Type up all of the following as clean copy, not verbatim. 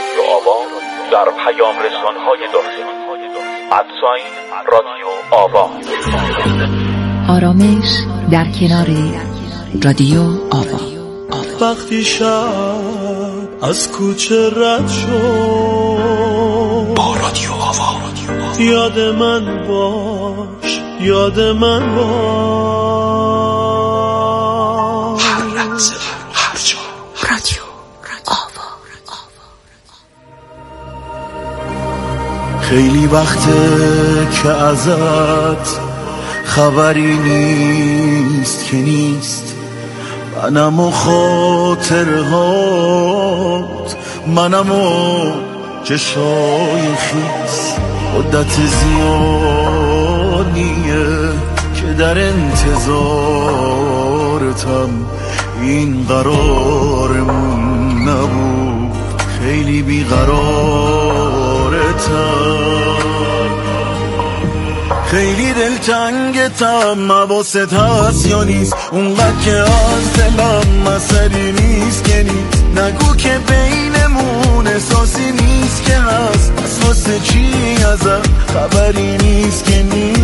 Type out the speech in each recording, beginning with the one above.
رادیو آوا در پیام رسان‌های داخلی @رادیو آوا. آرامش در کنار رادیو آوا. وقتی شب از کوچه رد شد با رادیو آوا یاد من باش، یاد من باش. هر لحظه هر جا رادیو آوا. خیلی وقته که ازت خبری نیست که نیست، منم و خاطرهات، منم و چشای خیس. مدت زیادیه که در انتظارتم، این قرارمون نبود، خیلی بیقرارتم، خیلی دلتنگتم. حواست هست یا نیست؟ اونقدر که از دلم مسئله نیست که نیست. نگو که بینمون احساسی نیست که هست، پس واسه چی ازم خبری نیست که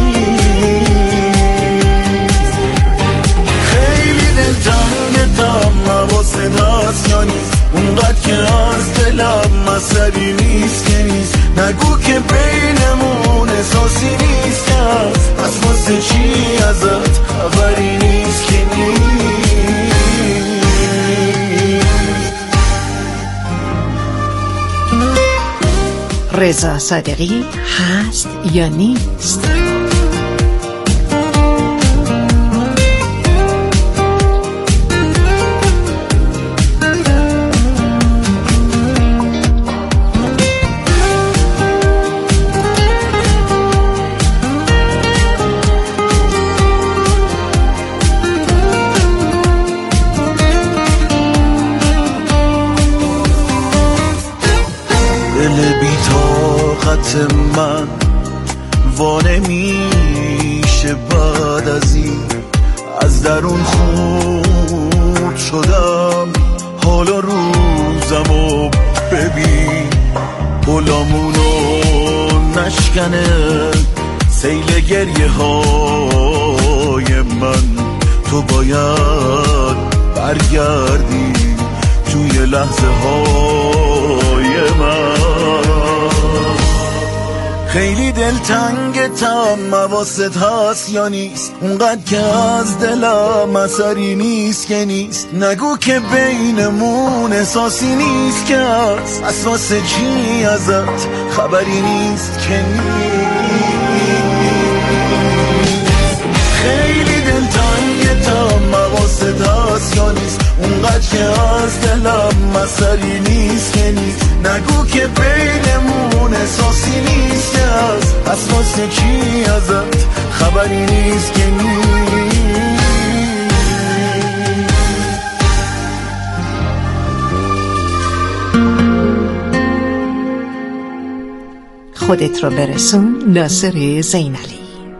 نیست؟ خیلی دلتنگتم. حواست هست یا نیست؟ اونقدر که از دلم مسئله نیست که نیست. نگو که بینمون احساسی نیست که هست، پس واسه چی ازت خبری نیست که نیست؟ رضا صادقی هست یا نیست؟ من وانه میشه بعد از این، از درون خورد شدم. حالا روزمو ببین، گلامونو نشکنه سیل گریه های من. تو باید برگردی توی لحظه های من. خیلی دلتنگتم. حواست هست یا نیست؟ اونقدر که از دلم اثری نیست که نیست. نگو که بینمون احساسی نیست که هست، پس واسه چی ازت خبری نیست که نیست؟ خیلی دلتنگتم. حواست هست یا نیست؟ اونقدر که از دلم اثری نیست که نیست. نگو که بینمون احساسی نیست که هست، پس واسه چی ازت خبری نیست که نیست؟ خودت رو برسون. ناصر زینالی.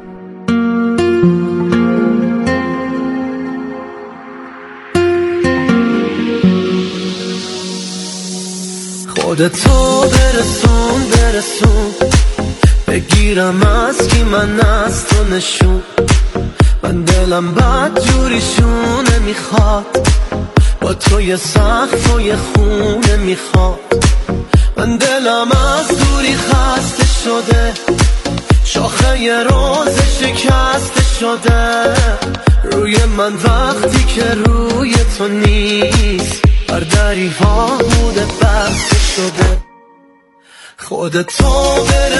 خودتو برسون بگیرم از کی من از تو نشون. من دلم بد جوریشونه میخواد، با تو یه سقف و یه خونه میخواد. من دلم از دوری خسته شده، شاخه یه روز شکسته شده. روی من وقتی که روی تو نیست، بر دری ها بوده بسته شده. خودتو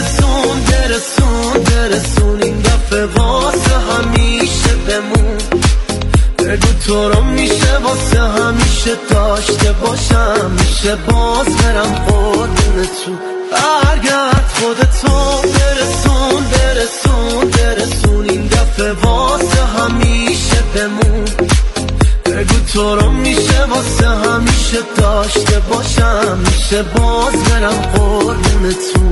برسون این دفعه واسه همیشه بمون. بگو تو رو میشه واسه همیشه داشته باشم، میشه باز برم قربون تو. برگرد خودتو برسون این دفعه واسه همیشه بمون. بگو تو رو میشه واسه همیشه داشته باشم، میشه باز برم قربون تو.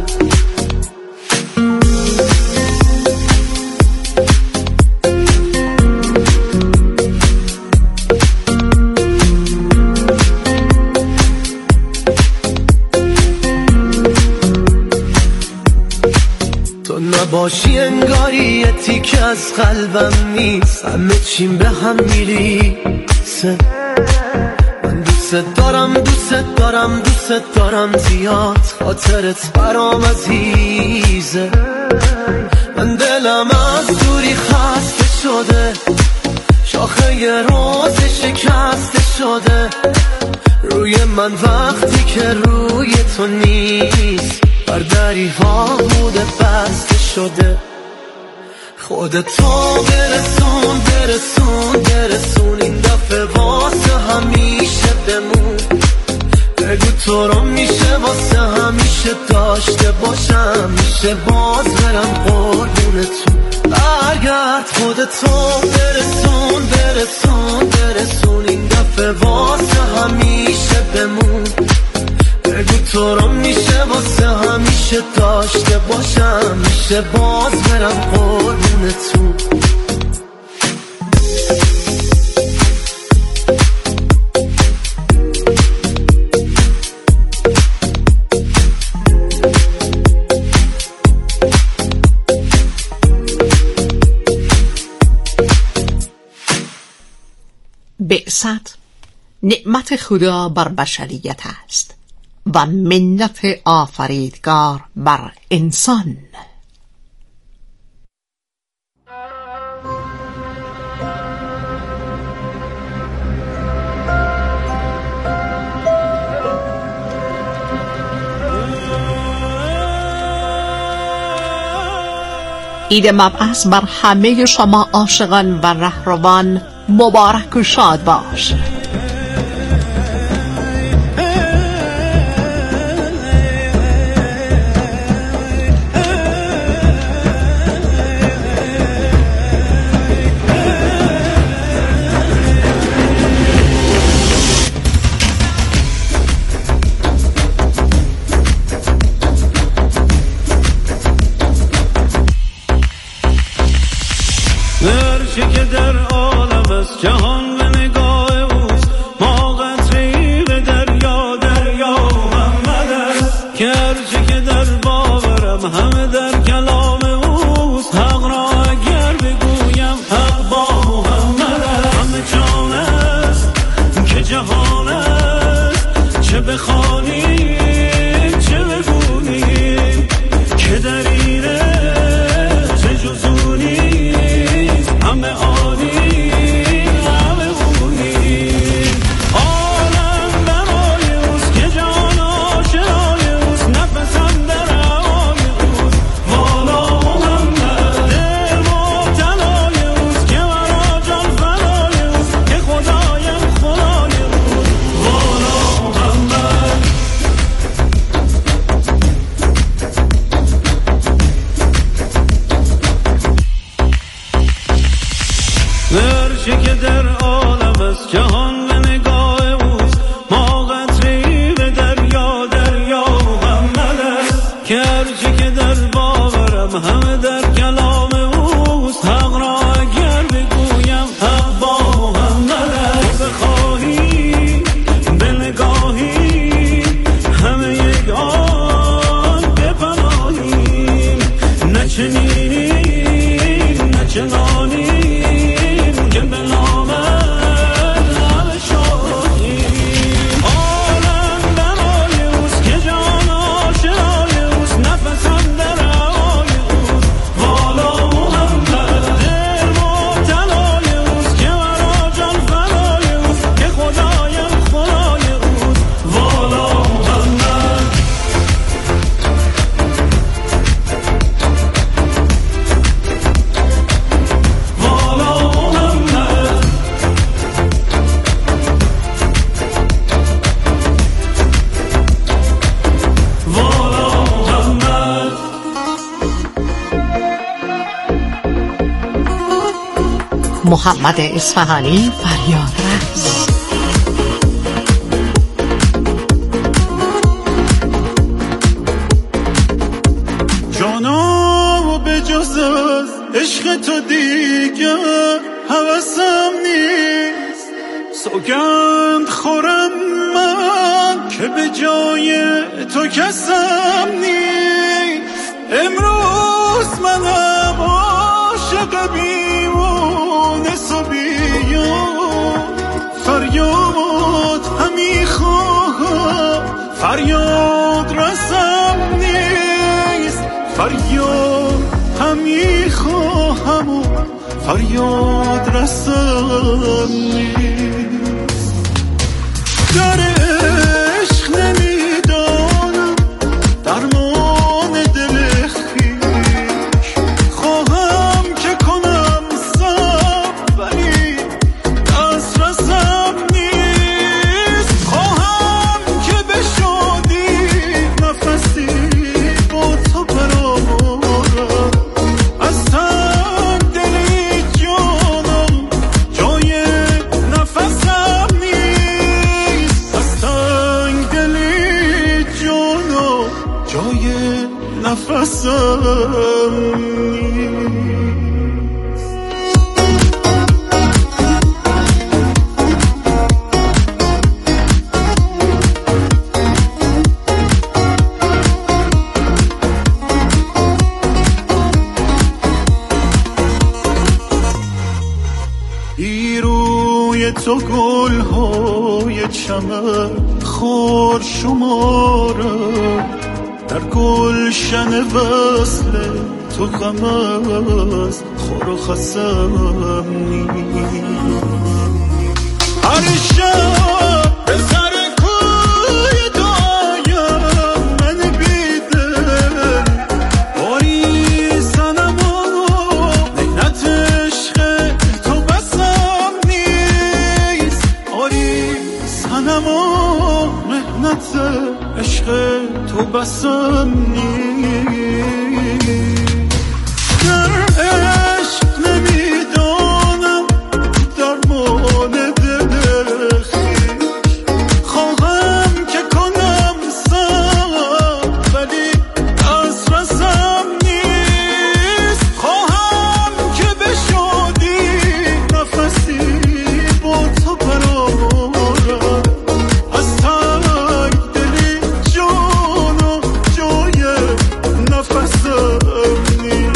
نباشی انگاری یه تیکه از قلبم نیست، همه چیم به هم میریسه. من دوست دارم دوست دارم دوست دارم زیاد، خاطرت برام عزیزه. من دلم از دوری خسته شده، شاخه یه روز شکسته شده روی من وقتی که روی تو نیست، بر دریها بوده بسته شده. خودتو برسون برسون برسون، این دفعه واسه همیشه بمون. بگو تو رو میشه واسه همیشه داشته باشم، میشه باز برم قربونتون. برگرد خودتو برسون برسون برسون، این دفعه واسه همیشه بمون. بگو تو رو میشه واسه همیشه داشته باشم، میشه باز برم قربونتون. بعثت نعمت خدا بر بشریت است و منت آفریدگار بر انسان. عید مبعث بر همه شما عاشقان و رهروان مبارک و شاد باش. هرچه که در عالم است جهان به نگاه اوست، ما قطره‌ای به دریا دریا محمد است. که هرچه که در باورم همه در کلام اوست، حق را اگر بگویم حق با محمد است. همه جان است که جهان است، چه بخوانی چه بگونی که در اینه چه جزونی، همه عالی همه بونی. عالم برای اوست که جان آشنای اوست، نفسم در هوای اوست والا محمد. دل مبتلای اوست که مرا جان فدای اوست، که خدایم خدای اوست والا محمد. هرچه که در عالم است جهان به نگاه اوست، ما قطره‌ای به دریا دریا محمد است. که هرچه که در باورم همه در کلام اوست، حق را اگر بگویم حق با محمد است. بخواهی به نگاهی همه یک آن بپناهیم، نه چنینیم نه چنانیم که به نامت همه شاهیم. عالم برای اوست که جان آشنای اوست، نفسم در هوای اوست والا محمد. دل مبتلای اوست که مرا جان فدای اوست، که خدایم خدای اوست والا محمد. والا محمد. والا محمد. محمد اصفهانی فریاد رقص. جانا و به جز از عشق تو دیگه هوسم نیست، سوگند خورم من که به جای تو کسم نیست. امروز من فریاد رسم نیست. در عشق نمیدانم درمان دل خویش، خواهم که کنم صبر ولی دسترسم نیست. خواهم که به شادی نفسی با تو برآورم، از تنگ دلی جانم جای نفسم نیست. از تنگ دلی جانم جای نفسم نیست. روی تو گل‌های چمن خار شمارم، در گلشن وصل تو غم از خار و خسم نیست. هر شب به سر کوی دایم من بیدل باری سنم و مهنت عشق تو بسم نیست. آری سنم و مهنت عشق تو بسم نیست. در عشق نمیدانم درمان دل خویش، خواهم که کنم صبر ولی دسترسم نیست. خواهم که به شادی نفسی با تو برآورم، از تنگ دلی جانم جای نفسم نیست.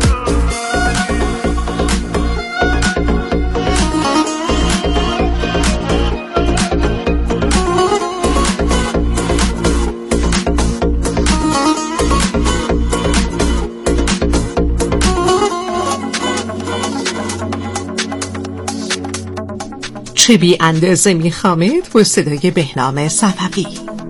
چه بی اندازه میخوامید با صدای بهنام صفوی.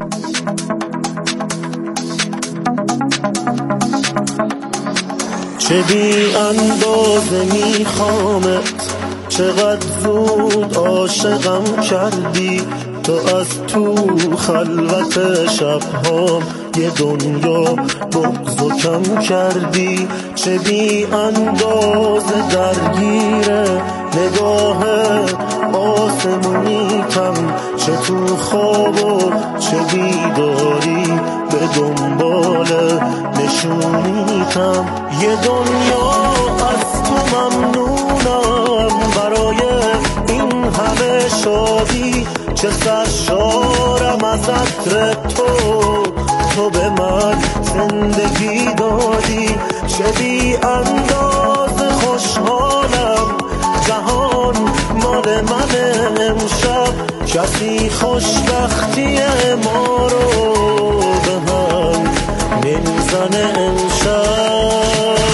چه بی اندازه میخوامت، چقدر زود عاشقم کردی. تو از تو خلوت شبهام یه دنیا بغض و کم کردی. چه بی اندازه درگیره نگاه آسمونیتم، چه تو خواب و چه بیداری به دنبال نشونیتم. یه دنیا از تو ممنونم برای این همه شادی، چه سرشارم از عطر تو به من زندگی دادی. چه بی اندازه خوشحالم جهان مال من امشب، کسی خوشبختی ما رو به هم نمیزنه امشب.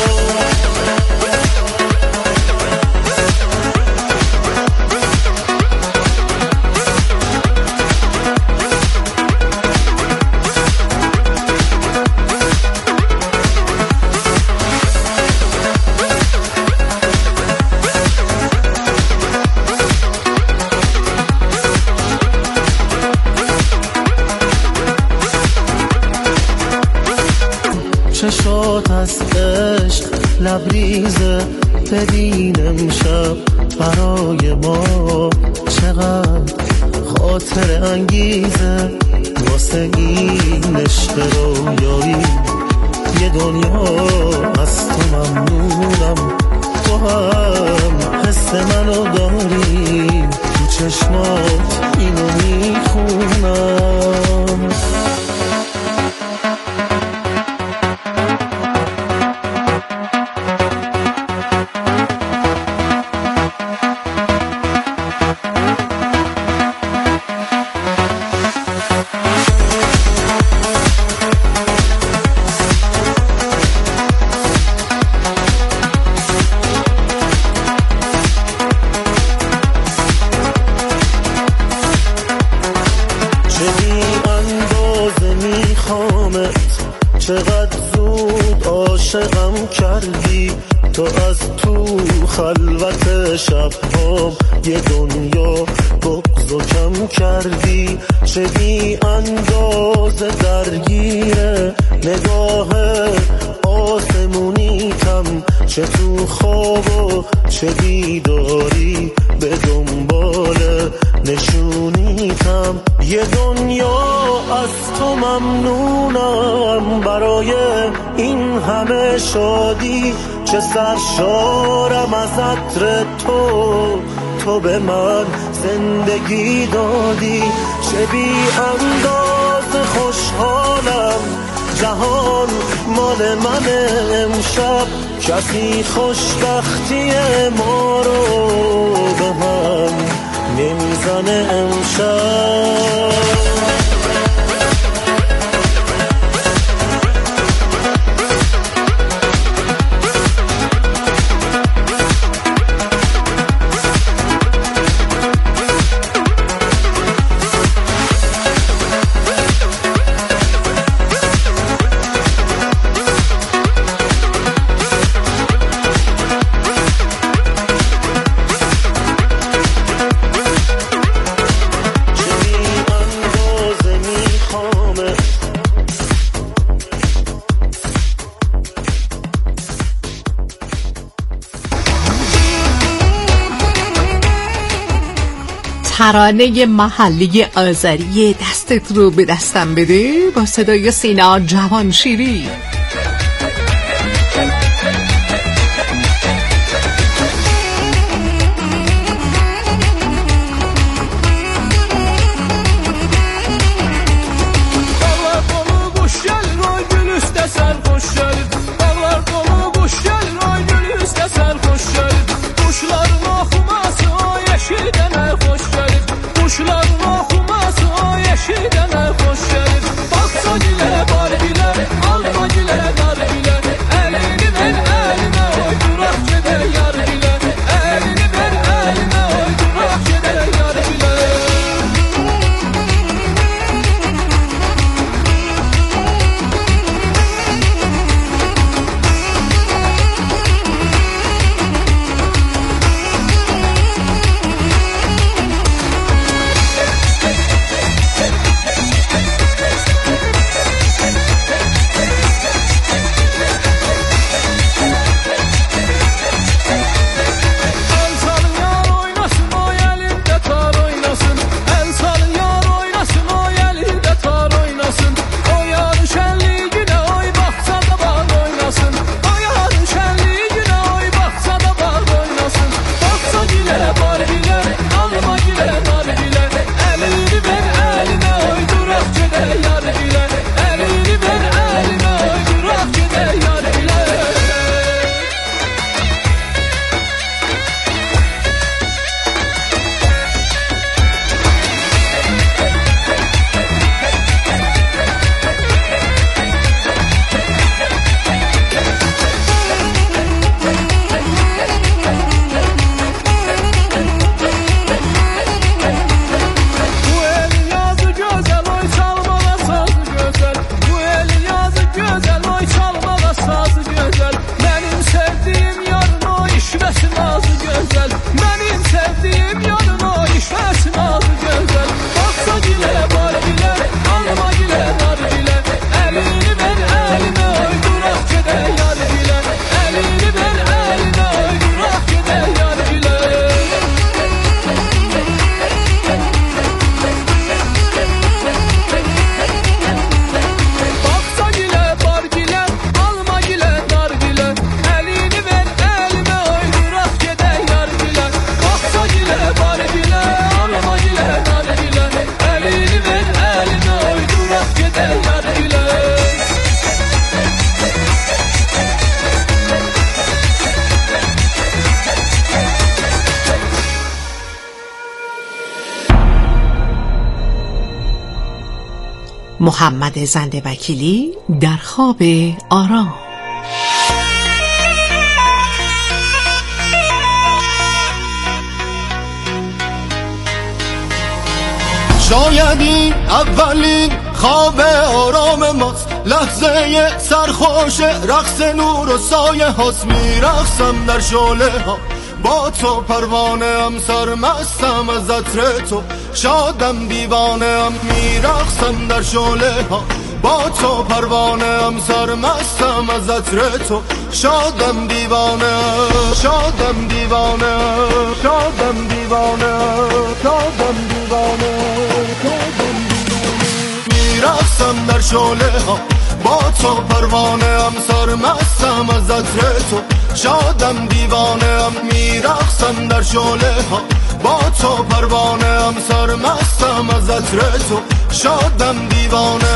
چشات از عشق لبریزه، ببین امشب برای ما چقدر خاطر انگیزه. واسه این عشق رویایی یه دنیا از تو ممنونم. تو هم حس منو داری، تو چشمات اینو میخونم. چقدر زود عاشقم کردی تو، از تو خلوت شب‌هام یه دنیا بغض و کم کردی. چه بی اندازه درگیره نگاه آسمونیتم، چه تو خواب و چه بیداری به دنبال نشونیتم. یه دنیا از تو ممنونم برای این همه شادی، چه سرشارم از عطر تو به من زندگی دادی. چه بی انداز خوشحالم جهان مال من امشب، کسی خوشبختی ما رو به هم نمیزنه امشب. ترانه محلی آذری دستت رو به دستم بده با صدای سینا جوانشیری. محمد زنده وکیلی در خواب آرام. شاید این اولین خواب آرام ماست، لحظه سرخوش رقص نور و سایه هاست، میرقصم در شعله ها با تو، پروانه ام سرمستم از عطر تو، شادم دیوانه ام، میرقصم در شعله ها با تو، پروانه ام سرمستم از عطر تو، شادم دیوانه، شادم دیوانه، شادم دیوانه، شادم دیوانه، میرقصم در شعله ها با تو، پروانه ام سرمستم از عطر تو، شادم دیوانه ام، میرقصم در شعله ها با تو، پروانه ام سرمستم از عطر تو، شادم دیوانه.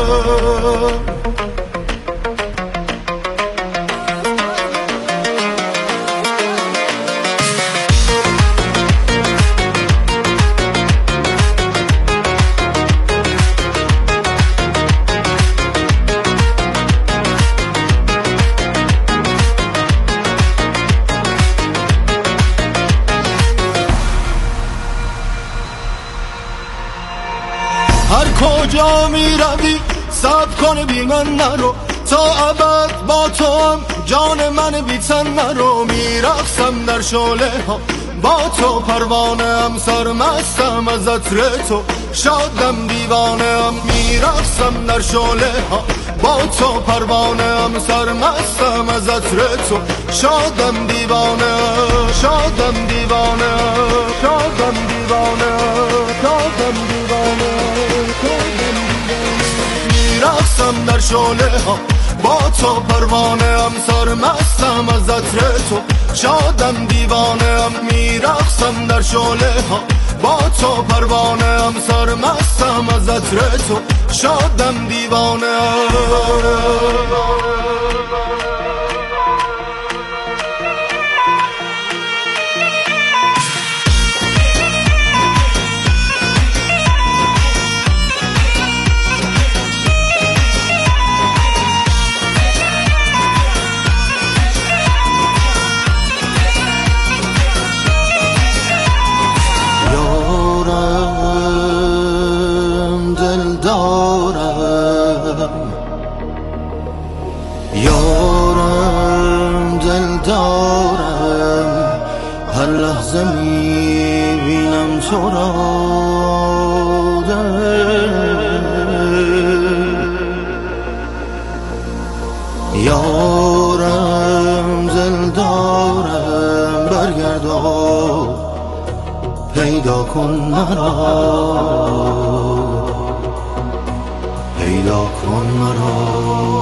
هر کجا می روی صبر کن بی من نرو، تا ابد با تو هم جان من بی تن نرو، میرقصم در شعله ها با تو، پروانه ام سرمستم از عطر تو، شادم دیوانه ام، میرقصم در شعله ها با تو، پروانه ام سرمستم از عطر تو، شادم دیوانه، شادم دیوانه، شادم دیوانه، شادم دیوانه، میرقصم در شعله ها با تو، پروانه ام سرمستم از عطر تو، شادم دیوانه ام، میرقصم در شعله ها با تو، پروانه ام سرمستم از عطر تو، شادم دیوانه. یارم دل دارم، هر لحظه میبینم تو را، یارم دل دارم، برگرد و پیدا کن مرا، پیدا کن مرا.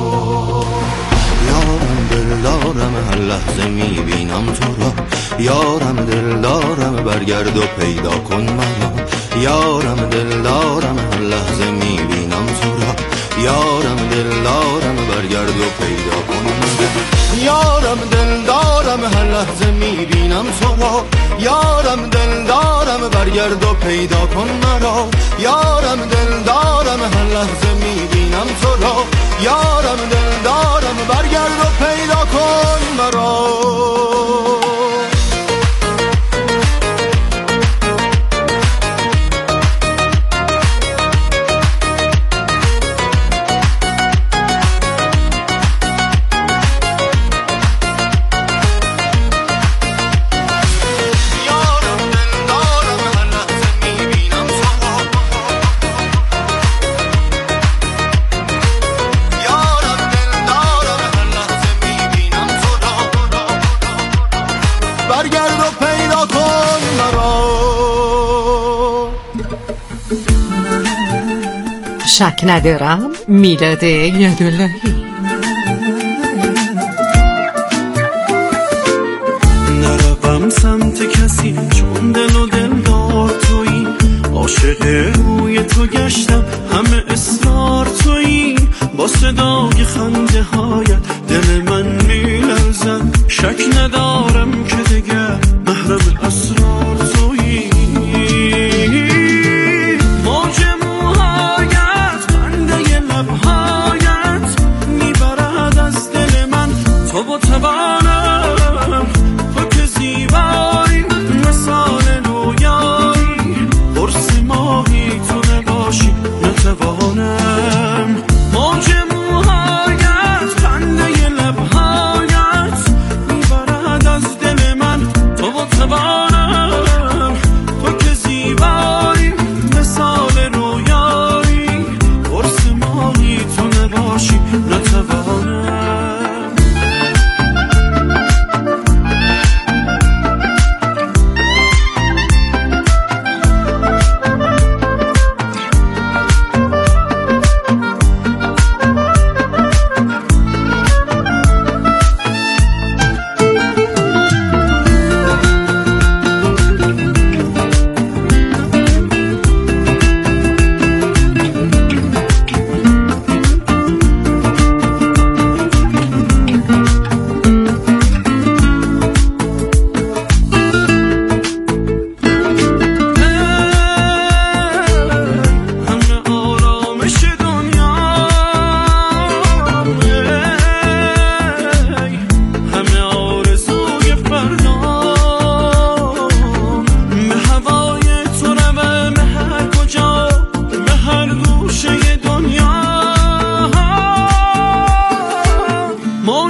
یارم دل دارم، هر لحظه میبینم تو را، یارم دل دارم، برگرد و پیدا کن مرا، یارم دل دارم، هر لحظه میبینم تو را، یارم دل دارم، برگرد و پیدا کن مرا، یارم دل دارم، هر لحظه میبینم تو را، یارم دل دارم، برگرد و پیدا کن مرا، یارم دل دارم، هر لحظه میبینم تو را، یارم دل دارم، برگرد و پیدا کن مرا. برگرد و پیدا کن مرا. شک ندارم میلاد یداللهی. نروم سمت کسی چون دل و دلدار تویی، عاشق روی تو گشتم همه اصرار تویی، با صدای خنده هایت دل من میلرزد، شک ندارم که دیگر محرم اسرار تویی، موج موهایت خنده لبهایت میبرد از دل من، تو با توانم تو که زیبایی مثال رویایی، قرص ماهی تو نباشی نتوانم، موج موهایت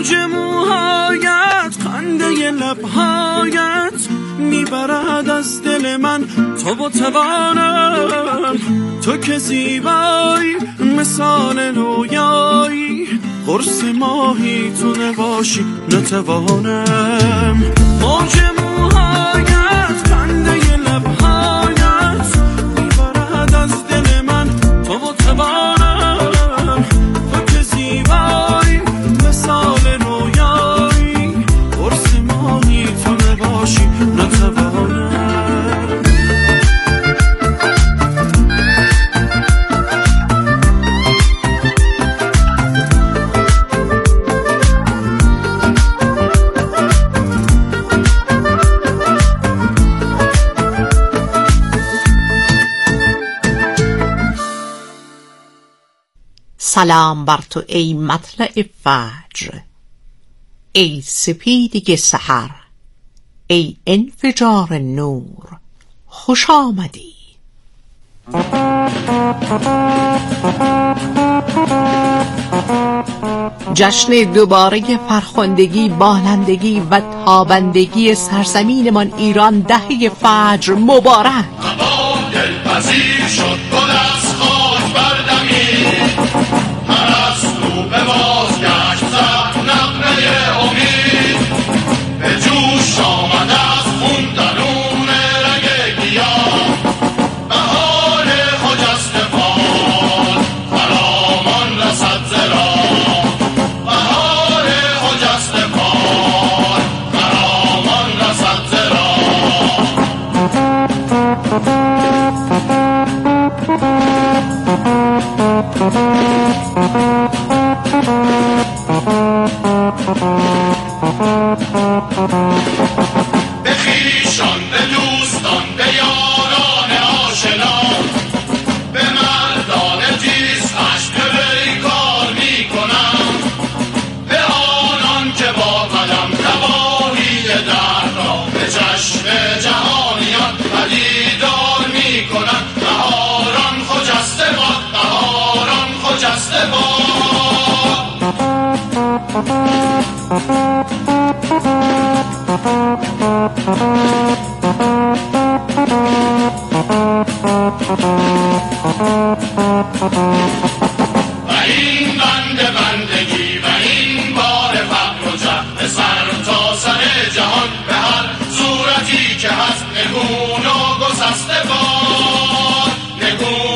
موج موهایت، خنده لبهایت میبرد از دل من تو و توانم. تو که زیبایی مثال رویایی، قرص ماهی تو نباشی نتوانم. موج موهایت، خنده لبهایت میبرد از دل من تو و توانم. تو که زیبایی مثال رویایی، قرص ماهی تو نباشی نتوانم. سلام بر تو ای مطلع فجر، ای سپیدی سحر، ای انفجار نور، خوش آمدی. جشن دوباره فرخندگی، بالندگی و تابندگی سرزمینمان ایران دهه فجر مبارک. دلپذیر شد گل از خاک بردمید، پرستو به بازگشت زد نغمه امید. به جوش آمد از خون درون رگ گیاه، بهار خجسته باد خرامان رسد ز راه. بهار خجسته باد خرامان رسد ز راه. به خویشان، به دوستان، به یاران آشنا، به مردان تیز خشم پیکار می کنم. به آنان که با قلم تباهی درد را به چشم جهانیان پدیدار می کنم. بهاران خجسته باد، بهاران خجسته باد. و این بندگی و این بار فقر و جهل سر تا سر جهان، به هر صورتی که هست نگون و گسسته باد.